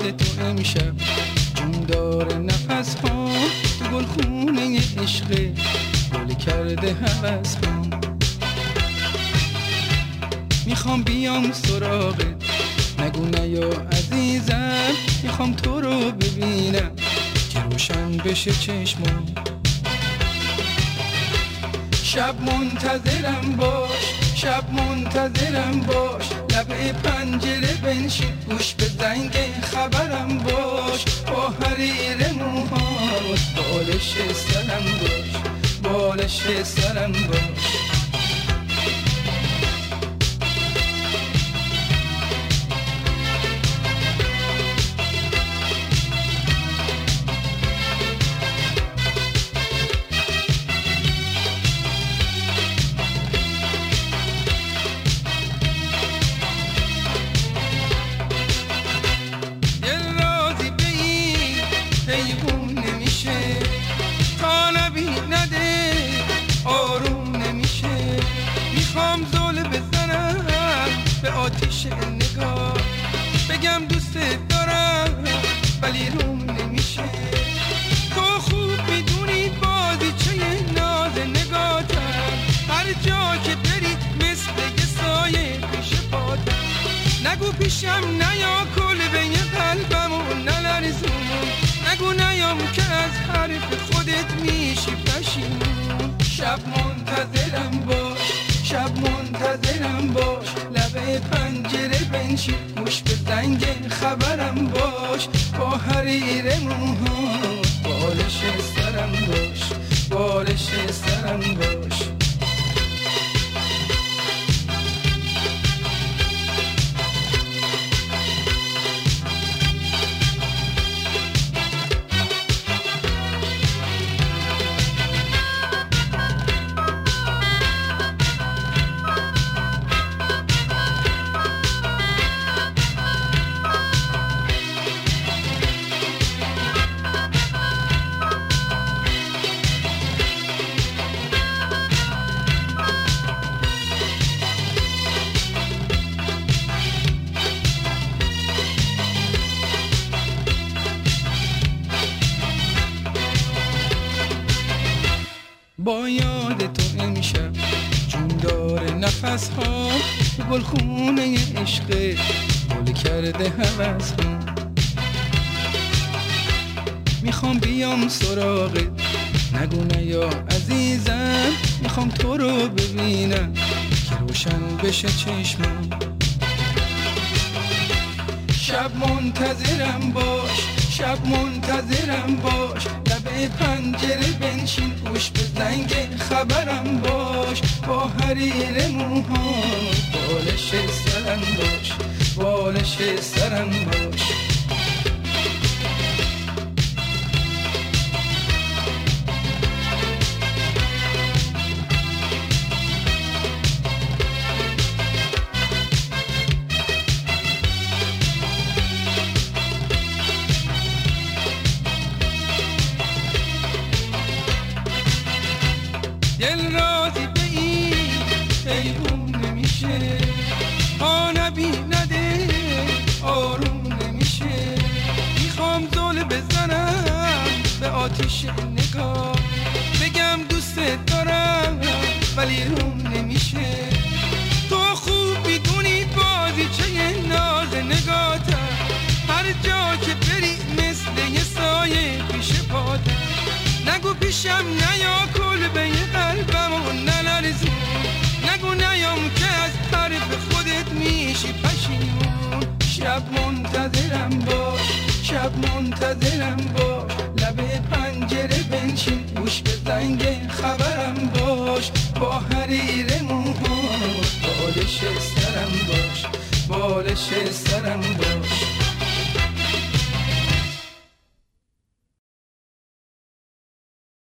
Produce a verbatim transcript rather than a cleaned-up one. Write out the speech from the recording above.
یاد تو امشب جون داره نفس ها تو گلخونه عشق گل کرده هوس ها. میخوام بیام سراغت نگو نیا عزیزم، میخوام تو رو ببینم که روشن بشه چشمم. شب منتظرم باش، شب منتظرم باش، لبه پنجره بنشین گوش به زنگ خبرم باش. با حریر موهات بالش سرم باش، بالش سرم باش. آتیش نگاه بگم دوست دارم ولی روم نمیشه. تو خوب میدونی بازی چه ناز نگاتم، هر جا که بری مثل یه سایه پیش پاتم. نگو پیشم نیا کلبه قلبمو نلرزون، نگو نیام که از حرف خودت میشی پشیمون. شب منتظرم باش، شب منتظرم باش، لبه پنجره بنشین گوش به زنگ خبرم باش. با حریر موهات بالش سرم باش، بالش سرم باش. با یاد تو امشب جون داره نفس ها تو گلخونه عشق گل کرده هوس ها. میخوام بیام سراغت نگو نیا عزیزم، میخوام تو رو ببینم که روشن بشه چشمم. شب منتظرم باش، شب منتظرم باش، لبه پنجره بنشین گوش به زنگ خبرم باش. با حریر موهات بالش سرم باش، بالش سرم باش. دل راضی به این حیوم نمیشه، پا نبی نده آروم نمیشه. میخوام زل بزنم به آتیش نگاه بگم دوست دارم ولی روم نمیشه. تو خوب میدونی بازی چه ناز نگاتم، هر جا که بری مثل یه سایه پیش پاتم. نگو پیشم نیا کلبه قلبمو نلرزون، نگو نیام که از حرف خودت میشی پشیمون. شب منتظرم باش، شب منتظرم باش، لبه پنجره بنشین گوش به زنگ خبرم باش. با حریر موهات بالش سرم باش، بالش سرم باش.